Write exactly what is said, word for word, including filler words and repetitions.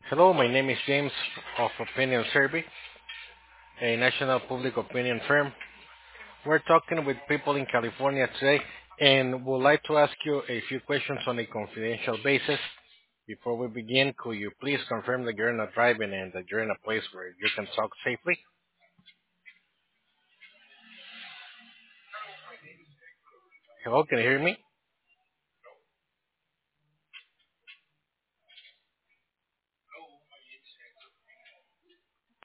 Hello, my name is James of Opinion Survey, a national public opinion firm. We're talking with people in California today and would like to ask you a few questions on a confidential basis. Before we begin, could you please confirm that you're not driving and that you're in a place where you can talk safely? Hello, can you hear me?